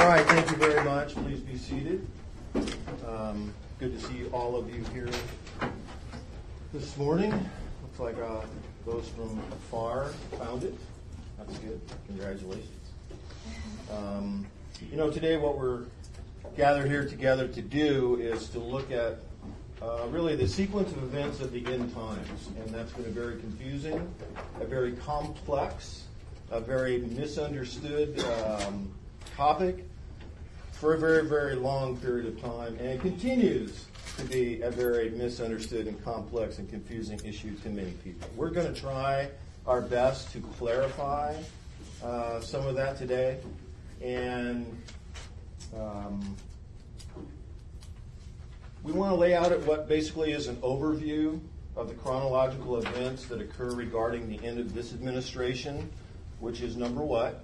right, thank you very much. Please be seated. Good to see all of you here this morning. Looks like those from afar found it. That's good. Congratulations. Today what we're gathered here together to do is to look at really the sequence of events of the end times. And that's been a very confusing, a very complex, a very misunderstood topic for a very, very long period of time, and it continues to be a very misunderstood and complex and confusing issue to many people. We're going to try our best to clarify some of that today, and we want to lay out what basically is an overview of the chronological events that occur regarding the end of this administration, which is number what?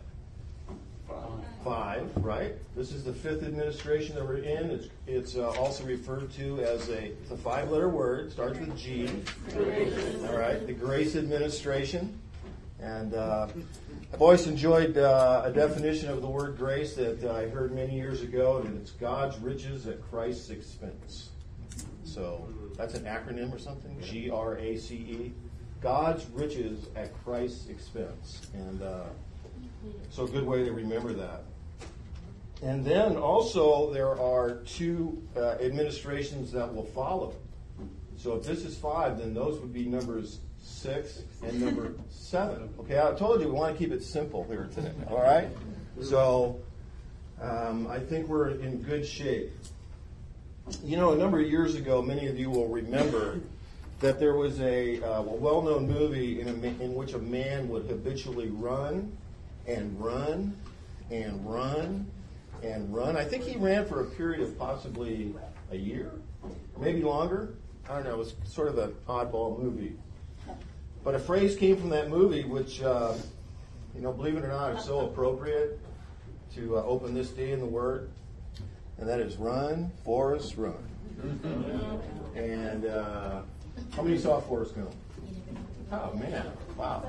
5, right? This is the 5th administration that we're in. It's also referred to as it's a 5-letter word. Starts with G. All right, the Grace Administration. And I've always enjoyed a definition of the word grace that I heard many years ago, and it's God's riches at Christ's expense. So that's an acronym or something? GRACE. God's riches at Christ's expense. And so a good way to remember that. And then also there are 2 administrations that will follow. So if this is 5, then those would be numbers 6 and number 7. Okay, I told you we want to keep it simple here today. All right? So I think we're in good shape. A number of years ago, many of you will remember that there was a well-known movie in which a man would habitually run and run and run and run. I think he ran for a period of possibly a year, maybe longer. I don't know. It was sort of an oddball movie. But a phrase came from that movie which, believe it or not, is so appropriate to open this day in the Word. And that is run, Forrest, run. And how many saw Forrest Gump? Oh, man. Wow.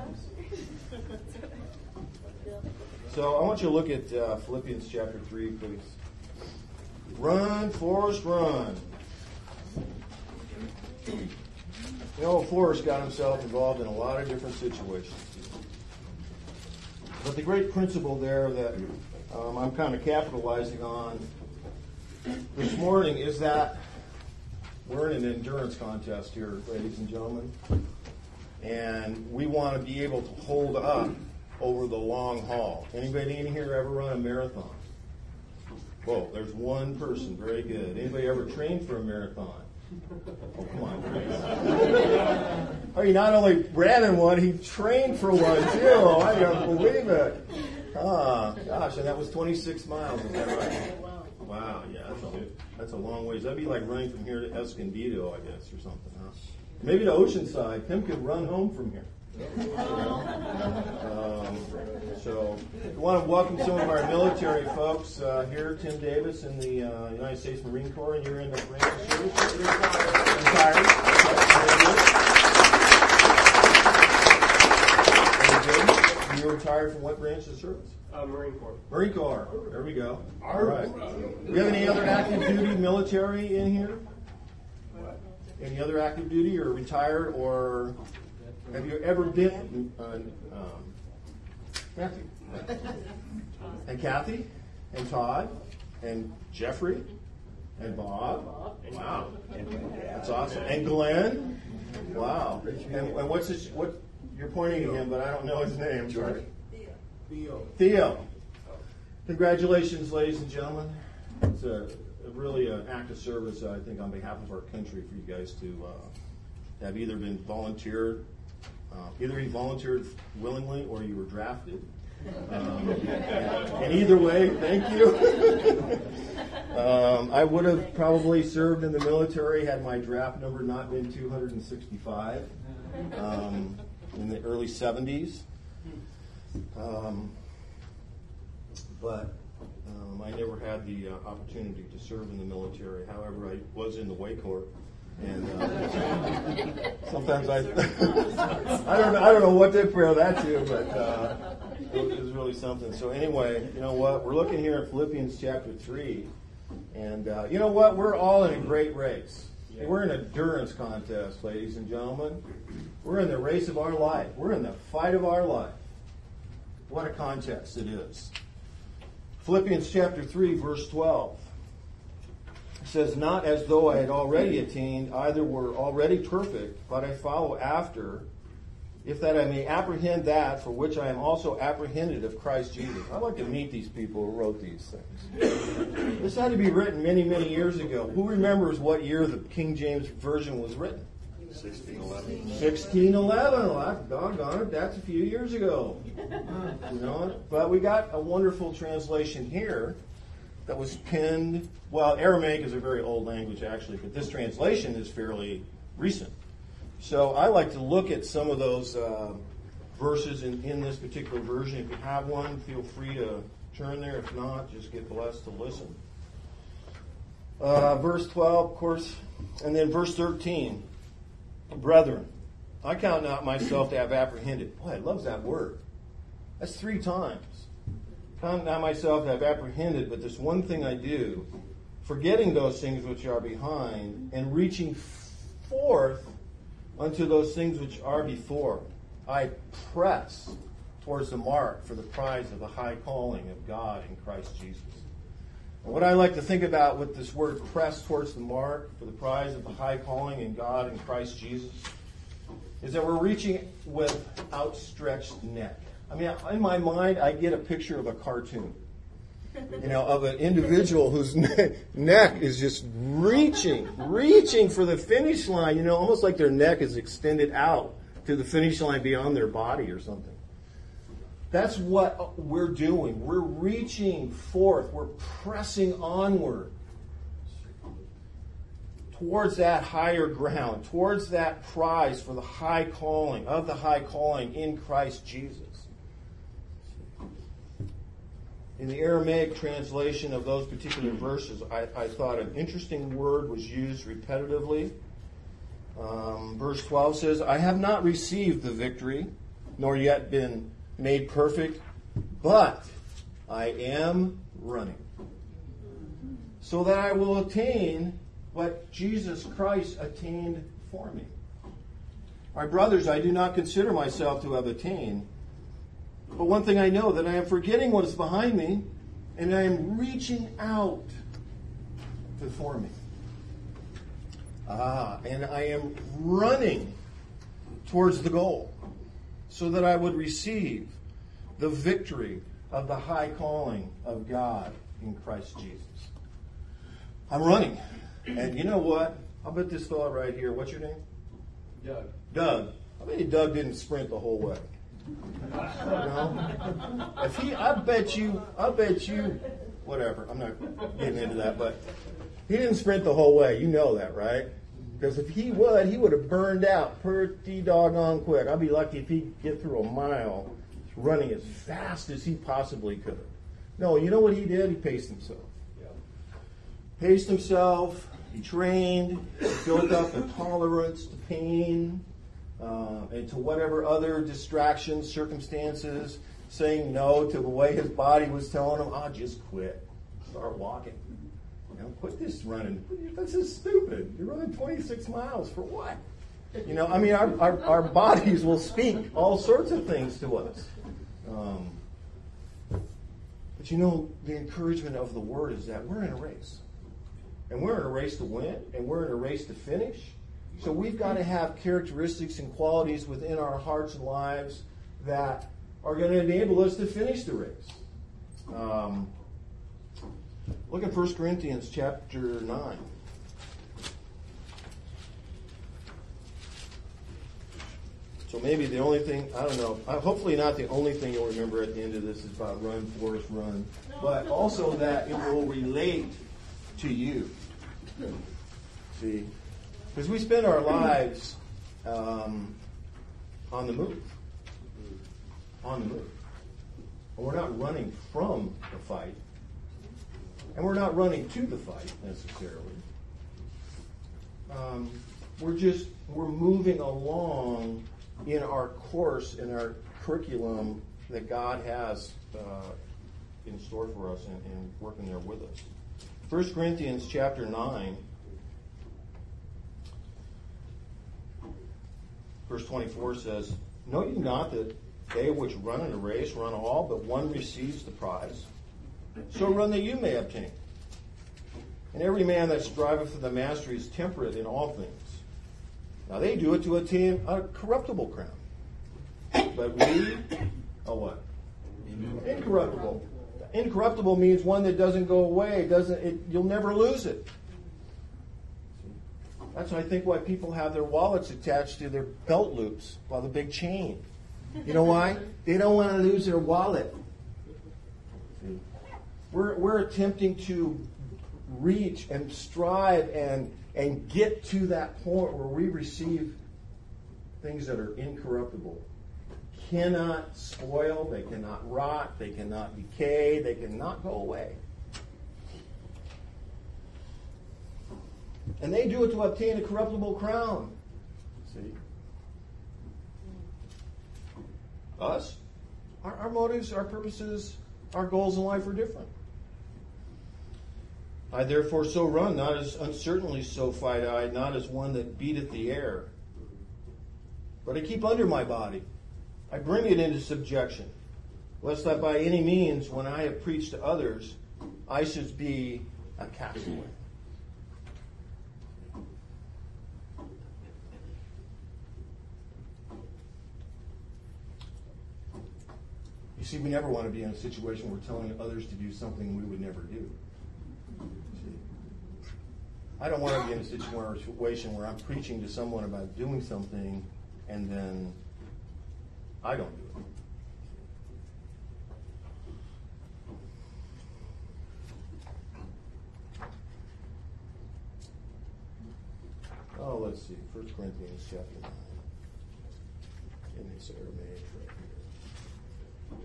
So I want you to look at Philippians chapter 3, please. Run, Forrest, run. Forrest got himself involved in a lot of different situations. But the great principle there that I'm kind of capitalizing on this morning is that we're in an endurance contest here, ladies and gentlemen. And we want to be able to hold up over the long haul. Anybody in here ever run a marathon? Whoa, there's one person. Very good. Anybody ever trained for a marathon? Oh, come on, Grace. Oh, he not only ran in one, he trained for one, too. I don't believe it. Gosh, and that was 26 miles. Is that right? Wow, yeah, that's a long ways. That'd be like running from here to Escondido, I guess, or something, huh? Maybe to Oceanside. Tim could run home from here. So we want to welcome some of our military folks here. Tim Davis in the United States Marine Corps, and you're in the branch of service. Retired. Very good. You retired from what branch of service? Marine Corps. Marine Corps. There we go. All right. Do you have any other active duty military in here? Any other active duty or retired, or have you ever been Matthew? And Kathy? And Todd? And Jeffrey? And Bob? Wow. That's awesome. And Glenn? Wow. And what's his, you're pointing at him, but I don't know his name. George? Theo. Congratulations, ladies and gentlemen. It's really an act of service, I think, on behalf of our country for you guys to have either been volunteered, either you volunteered willingly or you were drafted. And either way, thank you. I would have probably served in the military had my draft number not been 265 in the early 70s. But I never had the opportunity to serve in the military. However, I was in the Way Corps, and sometimes I don't know what to compare that to, but It was really something. So anyway, you know what? We're looking here at Philippians chapter 3. And you know what? We're all in a great race. We're in an endurance contest, ladies and gentlemen. We're in the race of our life. We're in the fight of our life. What a contest it is. Philippians chapter 3, verse 12. It says, "Not as though I had already attained, either were already perfect, but I follow after, if that I may apprehend that for which I am also apprehended of Christ Jesus." I'd like to meet these people who wrote these things. This had to be written many, many years ago. Who remembers what year the King James Version was written? 1611. 1611. Well, doggone it, that's a few years ago. You know, but we got a wonderful translation here that was penned. Well, Aramaic is a very old language, actually, but this translation is fairly recent. So I like to look at some of those verses in this particular version. If you have one, feel free to turn there. If not, just get blessed to listen. Verse 12, of course, and then verse 13. "Brethren, I count not myself to have apprehended." Boy, I love that word. That's 3 times. "Count not myself to have apprehended, but this one thing I do, forgetting those things which are behind, and reaching forth unto those things which are before, I press towards the mark for the prize of the high calling of God in Christ Jesus." And what I like to think about with this word "press towards the mark for the prize of the high calling in God in Christ Jesus" is that we're reaching with outstretched neck. I mean, in my mind, I get a picture of a cartoon, you know, of an individual whose neck is just reaching for the finish line, you know, almost like their neck is extended out to the finish line beyond their body or something. That's what we're doing. We're reaching forth. We're pressing onward towards that higher ground, towards that prize for the high calling, in Christ Jesus. In the Aramaic translation of those particular verses, I thought an interesting word was used repetitively. Verse 12 says, "I have not received the victory, nor yet been made perfect, but I am running, so that I will attain what Jesus Christ attained for me. My brothers, I do not consider myself to have attained, but one thing I know, that I am forgetting what is behind me, and I am reaching out before me. And I am running towards the goal, so that I would receive the victory of the high calling of God in Christ Jesus." I'm running. And you know what? I'll bet this thought right here. What's your name? Doug. Doug. I bet Doug didn't sprint the whole way. No? I bet you, whatever. I'm not getting into that, but he didn't sprint the whole way. You know that, right? Because if he would have burned out pretty doggone quick. I'd be lucky if he'd get through a mile running as fast as he possibly could. No, you know what he did? He paced himself. Paced himself. He trained. He built up a tolerance to pain and to whatever other distractions, circumstances, saying no to the way his body was telling him, just quit. Start walking. Quit this running. This is stupid. You're running 26 miles for what? Our bodies will speak all sorts of things to us. But the encouragement of the Word is that we're in a race. And we're in a race to win, and we're in a race to finish. So we've got to have characteristics and qualities within our hearts and lives that are going to enable us to finish the race. Look at 1 Corinthians chapter 9. So maybe the only thing, I don't know, hopefully not the only thing you'll remember at the end of this is about run, Forrest, run. But also that it will relate to you. See? Because we spend our lives on the move. On the move. And we're not running from the fight. And we're not running to the fight, necessarily. We're moving along in our course, in our curriculum that God has in store for us and working there with us. 1 Corinthians chapter 9, verse 24 says, "Know ye not that they which run in a race run all, but one receives the prize? So run that you may obtain. And every man that striveth for the mastery is temperate in all things. Now they do it to attain a corruptible crown. But we, a what? Incorruptible. Incorruptible means one that doesn't go away. You'll never lose it. That's, I think, why people have their wallets attached to their belt loops by the big chain. You know why? They don't want to lose their wallet. We're attempting to reach and strive and get to that point where we receive things that are incorruptible. Cannot spoil, they cannot rot, they cannot decay, they cannot go away. And they do it to obtain a corruptible crown. See? Us? Our motives, our purposes, our goals in life are different. I therefore so run, not as uncertainly so fight I, not as one that beateth the air. But I keep under my body. I bring it into subjection, lest that by any means, when I have preached to others, I should be a castaway. You see, we never want to be in a situation where we're telling others to do something we would never do. See? I don't want to be in a situation where I'm preaching to someone about doing something and then I don't do it. Oh, let's see. 1 Corinthians chapter 9. In this Aramaic right here.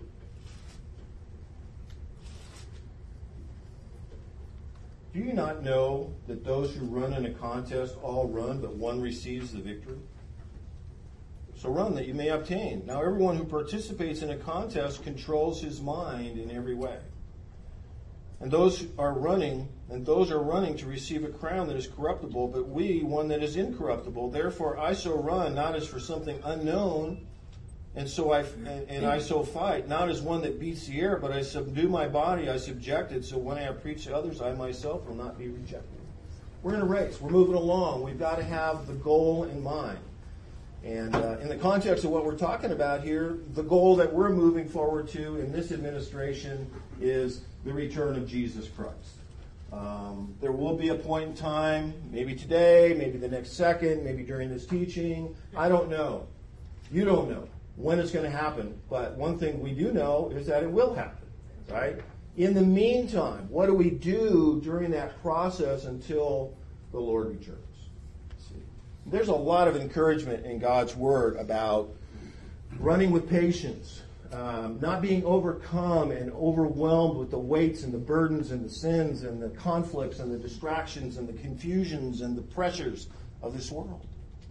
Do you not know that those who run in a contest all run, but one receives the victory? So run that you may obtain. Now everyone who participates in a contest controls his mind in every way. And those are running to receive a crown that is corruptible, but we one that is incorruptible. Therefore I so run, not as for something unknown, and I so fight, not as one that beats the air, but I subdue my body, I subject it, so when I have preached to others, I myself will not be rejected. We're in a race. We're moving along. We've got to have the goal in mind. And in the context of what we're talking about here, the goal that we're moving forward to in this administration is the return of Jesus Christ. There will be a point in time, maybe today, maybe the next second, maybe during this teaching. I don't know. You don't know when it's going to happen. But one thing we do know is that it will happen, right? In the meantime, what do we do during that process until the Lord returns? There's a lot of encouragement in God's Word about running with patience, not being overcome and overwhelmed with the weights and the burdens and the sins and the conflicts and the distractions and the confusions and the pressures of this world.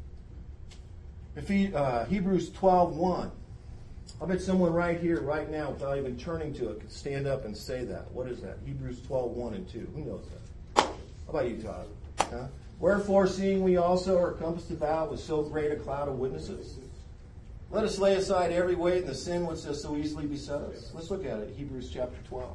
Hebrews 12:1. I bet someone right here, right now, without even turning to it, could stand up and say that. What is that? Hebrews 12:1 and 2. Who knows that? How about you, Todd? Huh? Wherefore, seeing we also are compassed about with so great a cloud of witnesses, let us lay aside every weight and the sin which does so easily beset us. Let's look at it. Hebrews chapter 12.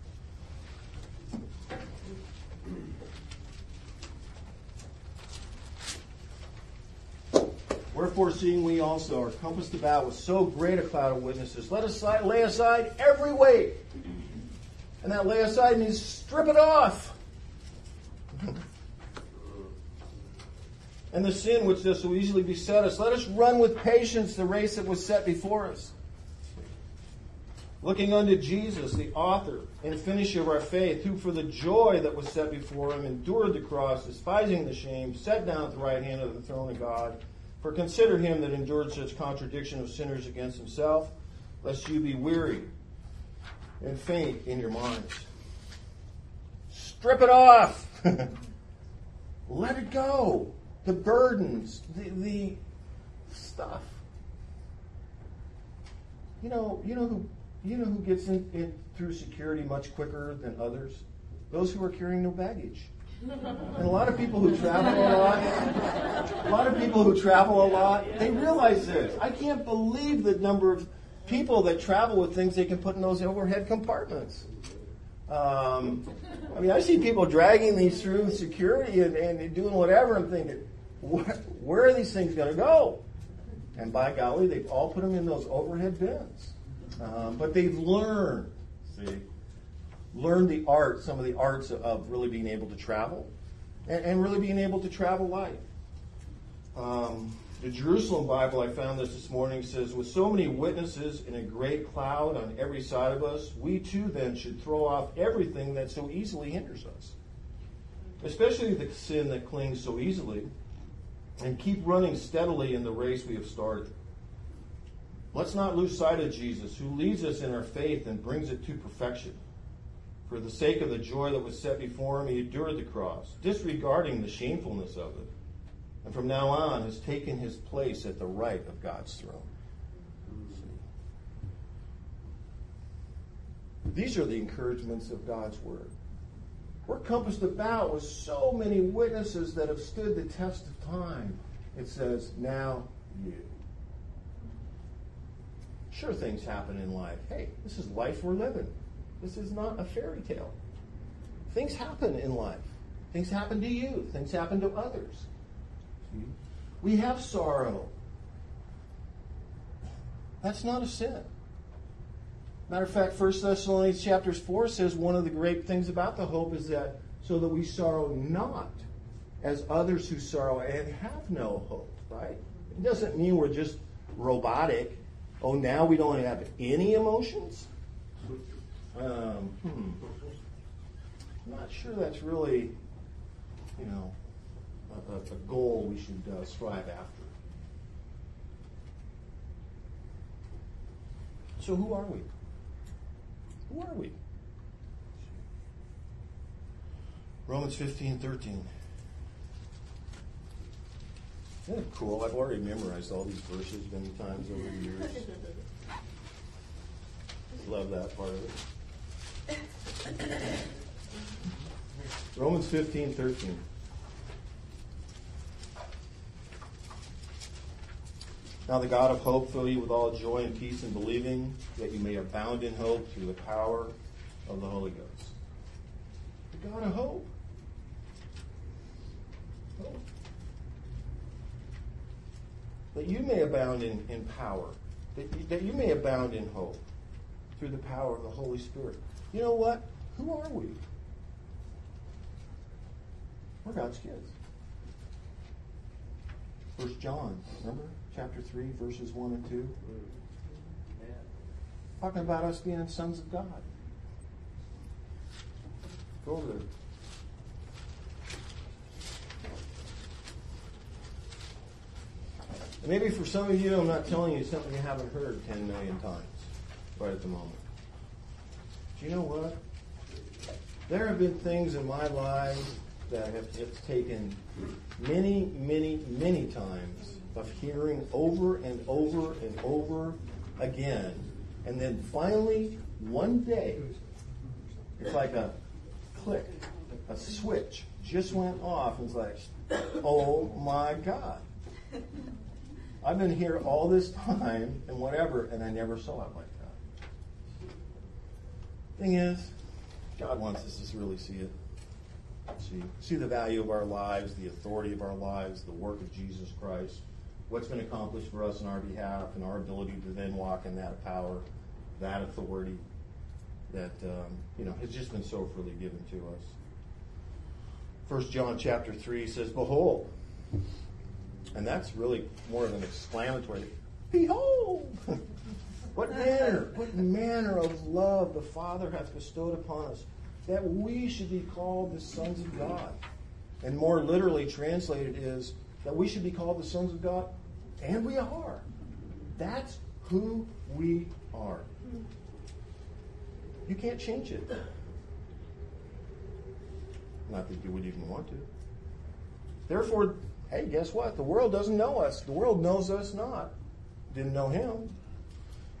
Wherefore, seeing we also are compassed about with so great a cloud of witnesses, let us lay aside every weight. And that lay aside means strip it off. And the sin which does so easily beset us, let us run with patience the race that was set before us. Looking unto Jesus, the author and finisher of our faith, who for the joy that was set before him endured the cross, despising the shame, sat down at the right hand of the throne of God. For consider him that endured such contradiction of sinners against himself, lest you be weary and faint in your minds. Strip it off. Let it go. The burdens, the stuff. You know who gets in through security much quicker than others? Those who are carrying no baggage. And a lot of people who travel a lot, they realize this. I can't believe the number of people that travel with things they can put in those overhead compartments. I see people dragging these through security and doing whatever. I'm thinking, where are these things going to go? And by golly, they've all put them in those overhead bins. But they've learned some of the arts of really being able to travel and really being able to travel light. The Jerusalem Bible, I found this morning, says, with so many witnesses in a great cloud on every side of us, we too then should throw off everything that so easily hinders us, especially the sin that clings so easily, and keep running steadily in the race we have started. Let's not lose sight of Jesus, who leads us in our faith and brings it to perfection. For the sake of the joy that was set before him, he endured the cross, disregarding the shamefulness of it, and from now on has taken his place at the right of God's throne. These are the encouragements of God's word. We're compassed about with so many witnesses that have stood the test of time. It says, now you. Sure, things happen in life. Hey, this is life we're living. This is not a fairy tale. Things happen in life. Things happen to you. Things happen to others. We have sorrow. That's not a sin. Matter of fact, 1 Thessalonians chapter 4 says one of the great things about the hope is that so that we sorrow not as others who sorrow and have no hope, right? It doesn't mean we're just robotic. Oh, now we don't have any emotions? I'm not sure that's really, a goal we should strive after. So who are we? Who are we? Romans 15:13. Isn't it cool? I've already memorized all these verses many times over the years. Love that part of it. Romans 15:13. Now the God of hope fill you with all joy and peace in believing, that you may abound in hope through the power of the Holy Ghost. The God of hope. Hope. That you may abound in power. That you may abound in hope through the power of the Holy Spirit. You know what? Who are we? We're God's kids. 1 John, remember? Chapter 3, verses 1 and 2. Talking about us being sons of God. Go over there. And maybe for some of you, I'm not telling you something you haven't heard 10 million times right at the moment. Do you know what? There have been things in my life that it's taken many, many, many times of hearing over and over and over again. And then finally, one day, it's like a click, a switch just went off. And it's like, oh my God. I've been here all this time and whatever, and I never saw it like that. Thing is, God wants us to really see it. See the value of our lives, the authority of our lives, the work of Jesus Christ, what's been accomplished for us on our behalf, and our ability to then walk in that power, that authority that has just been so freely given to us. 1 John chapter 3 says, behold. And that's really more of an exclamatory, behold! What manner of love the Father hath bestowed upon us, that we should be called the sons of God. And more literally translated is that we should be called the sons of God, and we are. That's who we are. You can't change it. Not that you would even want to. Therefore, hey, guess what? The world doesn't know us. The world knows us not. Didn't know him.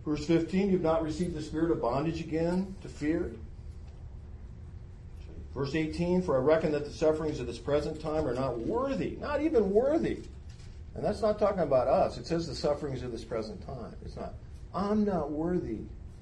Verse 15, you've not received the spirit of bondage again to fear. Verse 18, for I reckon that the sufferings of this present time are not worthy, not even worthy. And that's not talking about us. It says the sufferings of this present time. It's not, I'm not worthy.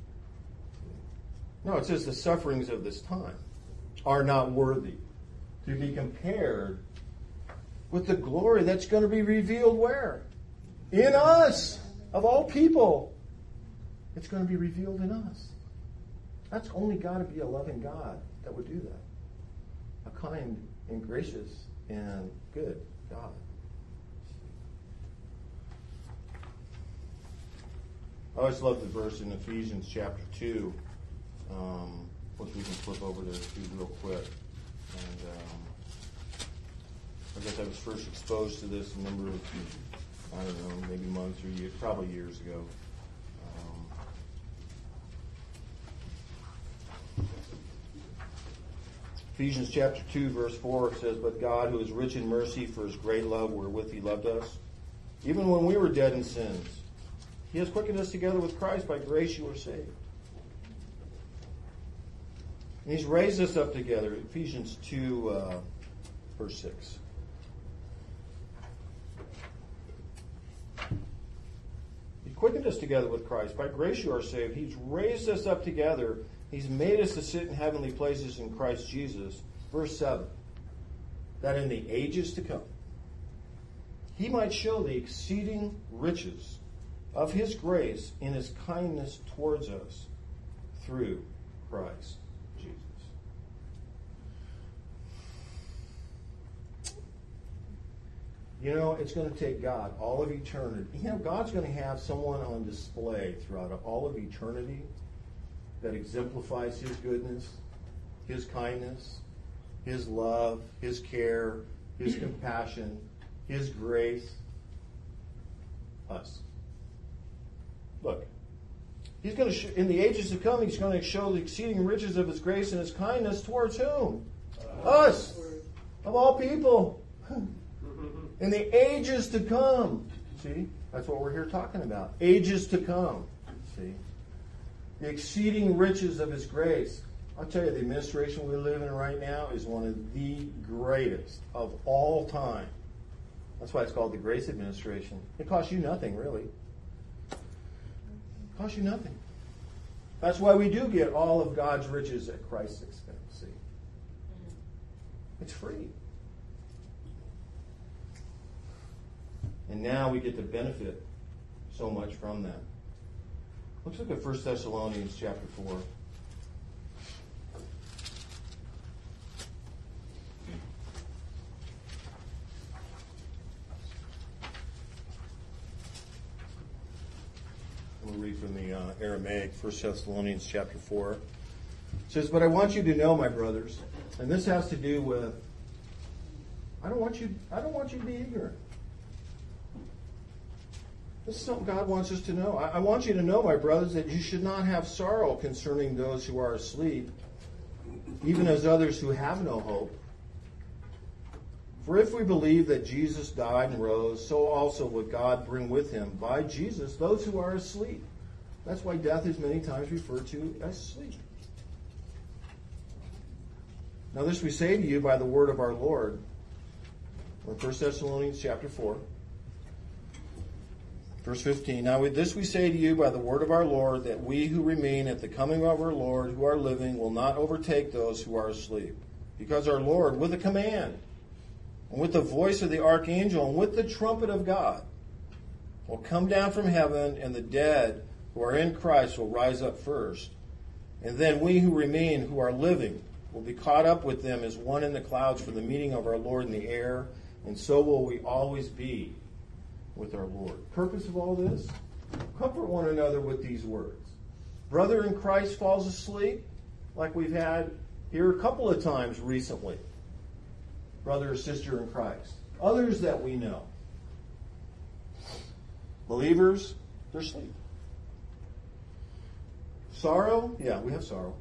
No, it says the sufferings of this time are not worthy to be compared with the glory that's going to be revealed where? In us, of all people. It's going to be revealed in us. That's only got to be a loving God that would do that. A kind and gracious and good God. I always love the verse in Ephesians chapter 2, which we can flip over there to real quick. And I guess I was first exposed to this a number of, I don't know, maybe months or years, probably years ago. Ephesians chapter 2, verse 4 says, but God, who is rich in mercy for his great love wherewith he loved us, even when we were dead in sins, he has quickened us together with Christ. By grace you are saved. And he's raised us up together. Ephesians 2, verse 6. He quickened us together with Christ. By grace you are saved. He's raised us up together. He's made us to sit in heavenly places in Christ Jesus. Verse 7. That in the ages to come, he might show the exceeding riches of his grace in his kindness towards us through Christ Jesus. You know, it's going to take God all of eternity. You know, God's going to have someone on display throughout all of eternity that exemplifies his goodness, his kindness, his love, his care, his compassion, his grace. Us. Look, he's going to, in the ages to come, he's going to show the exceeding riches of his grace and his kindness towards whom? Us. Of all people. In the ages to come. See? That's what we're here talking about. Ages to come. See? The exceeding riches of his grace. I'll tell you, the administration we live in right now is one of the greatest of all time. That's why it's called the Grace Administration. It costs you nothing, really. It costs you nothing. That's why we do get all of God's riches at Christ's expense. See? It's free. And now we get to benefit so much from that. Let's look at 1 Thessalonians chapter 4. We'll read from the Aramaic, 1 Thessalonians chapter 4. It says, but I want you to know, my brothers, and this has to do with, I don't want you to be ignorant. This is something God wants us to know. I want you to know, my brothers, that you should not have sorrow concerning those who are asleep, even as others who have no hope. For if we believe that Jesus died and rose, so also would God bring with him, by Jesus, those who are asleep. That's why death is many times referred to as sleep. Now this we say to you by the word of our Lord. In 1 Thessalonians chapter 4. Verse 15, now this we say to you by the word of our Lord, that we who remain at the coming of our Lord, who are living, will not overtake those who are asleep. Because our Lord, with a command, and with the voice of the archangel, and with the trumpet of God, will come down from heaven, and the dead who are in Christ will rise up first. And then we who remain, who are living, will be caught up with them as one in the clouds for the meeting of our Lord in the air, and so will we always be with our Lord. Purpose of all this? Comfort one another with these words. Brother in Christ falls asleep, like we've had here a couple of times recently. Brother or sister in Christ. Others that we know. Believers, they're asleep. Sorrow? Yeah, we have sorrow.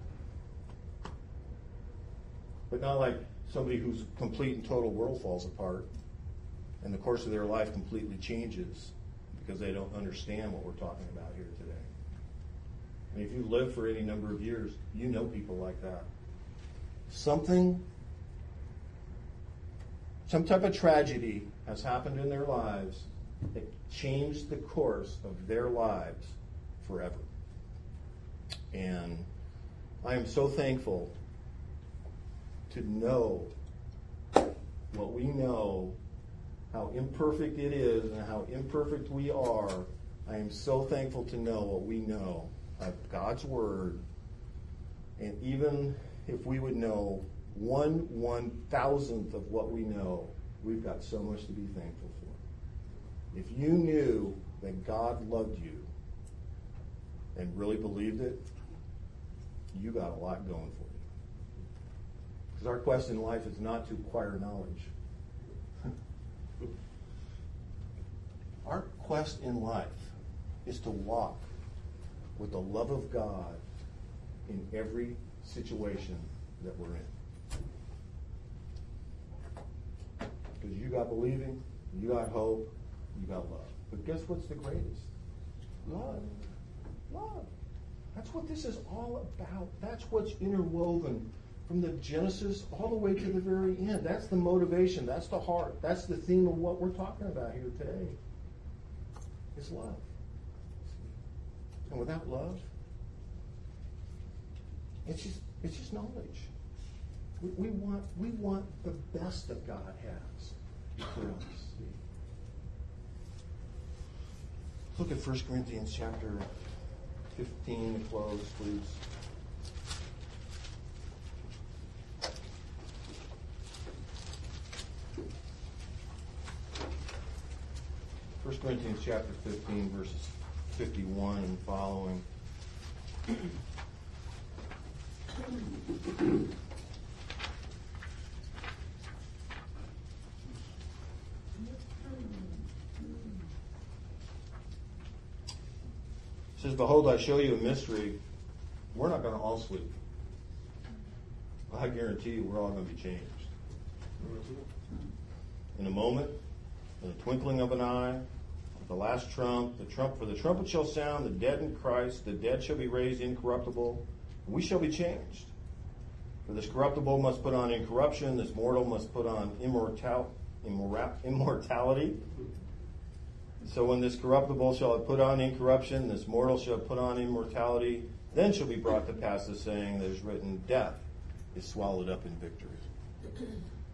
But not like somebody whose complete and total world falls apart and the course of their life completely changes because they don't understand what we're talking about here today. And if you live for any number of years, you know people like that. Some type of tragedy has happened in their lives that changed the course of their lives forever. And I am so thankful to know what we know, how imperfect it is and how imperfect we are. I am so thankful to know what we know of God's Word. And even if we would know 1/1000th of what we know, we've got so much to be thankful for. If you knew that God loved you and really believed it, you got a lot going for you. Because our quest in life is not to acquire knowledge. Our quest in life is to walk with the love of God in every situation that we're in. Because you got believing, you got hope, you got love. But guess what's the greatest? Love. Love. That's what this is all about. That's what's interwoven from the Genesis all the way to the very end. That's the motivation. That's the heart. That's the theme of what we're talking about here today. It's love. And without love, it's just knowledge. We want the best that God has for us. Look at 1 Corinthians chapter 15 to close, please. First Corinthians chapter 15, verses 51 and following. It says, "Behold, I show you a mystery. We're not going to all sleep. I guarantee you we're all going to be changed. In a moment, in the twinkling of an eye, at the last trump, for the trumpet shall sound, the dead in Christ, the dead shall be raised incorruptible, and we shall be changed. For this corruptible must put on incorruption, this mortal must put on immortality. So when this corruptible shall have put on incorruption, this mortal shall put on immortality, then shall be brought to pass the saying that is written, death is swallowed up in victory.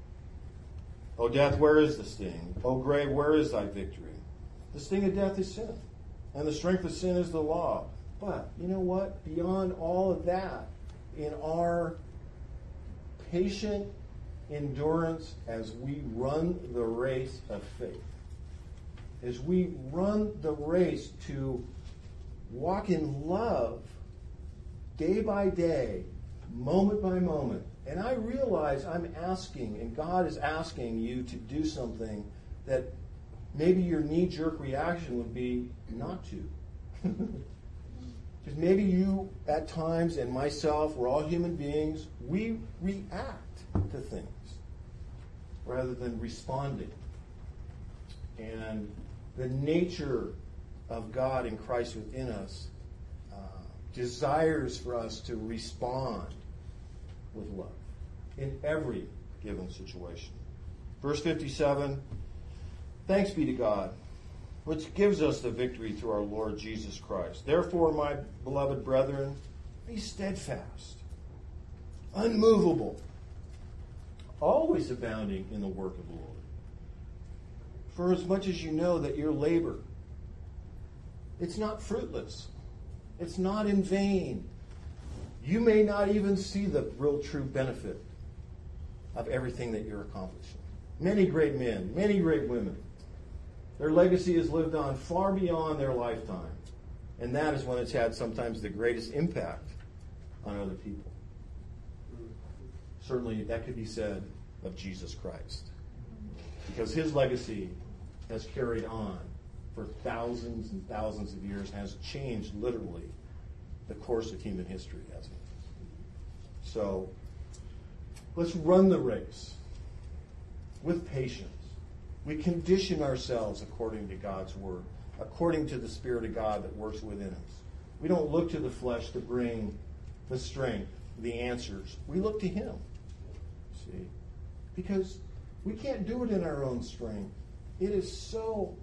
O death, where is the sting? O grave, where is thy victory? The sting of death is sin, and the strength of sin is the law. But you know what? Beyond all of that, in our patient endurance as we run the race of faith, as we run the race to walk in love day by day, moment by moment. And I realize I'm asking, and God is asking you to do something that maybe your knee-jerk reaction would be not to. Because maybe you, at times, and myself, we're all human beings, we react to things rather than responding. And the nature of God in Christ within us desires for us to respond with love in every given situation. Verse 57, thanks be to God, which gives us the victory through our Lord Jesus Christ. Therefore, my beloved brethren, be steadfast, unmovable, always abounding in the work of the Lord. For as much as you know that your labor, it's not fruitless. It's not in vain. You may not even see the real true benefit of everything that you're accomplishing. Many great men, many great women, their legacy has lived on far beyond their lifetime. And that is when it's had sometimes the greatest impact on other people. Certainly that could be said of Jesus Christ. Because his legacy has carried on for thousands and thousands of years and has changed literally the course of human history, hasn't it? So let's run the race with patience. We condition ourselves according to God's word, according to the Spirit of God that works within us. We don't look to the flesh to bring the strength, the answers. We look to Him. See? Because we can't do it in our own strength. It is so...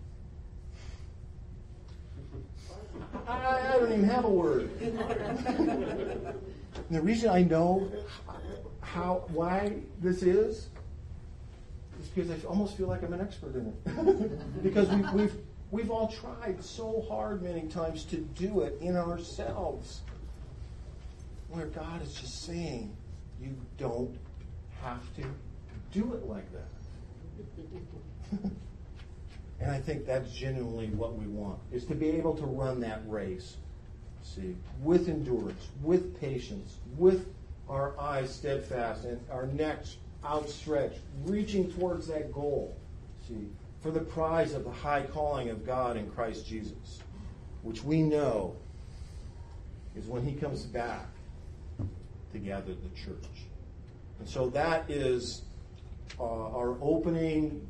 I don't even have a word. And the reason I know why this is because I almost feel like I'm an expert in it. Because we've all tried so hard many times to do it in ourselves. Where God is just saying, you don't have to do it like that. And I think that's genuinely what we want, is to be able to run that race, see, with endurance, with patience, with our eyes steadfast and our necks outstretched, reaching towards that goal, see, for the prize of the high calling of God in Christ Jesus, which we know is when He comes back to gather the church. And so that is our opening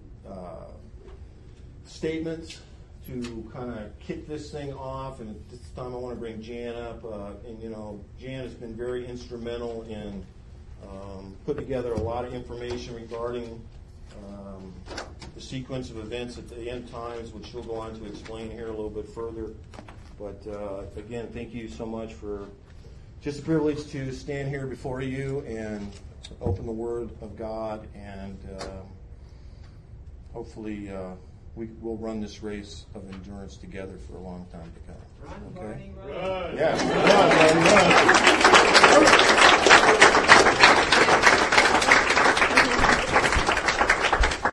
statements to kind of kick this thing off. And at this time I want to bring Jan up. Jan has been very instrumental in putting together a lot of information regarding the sequence of events at the end times, which she'll go on to explain here a little bit further. But again, thank you so much for just a privilege to stand here before you and open the Word of God, and hopefully we will run this race of endurance together for a long time to come. Run, okay? Barney, run. Yeah. Run, Barney, run.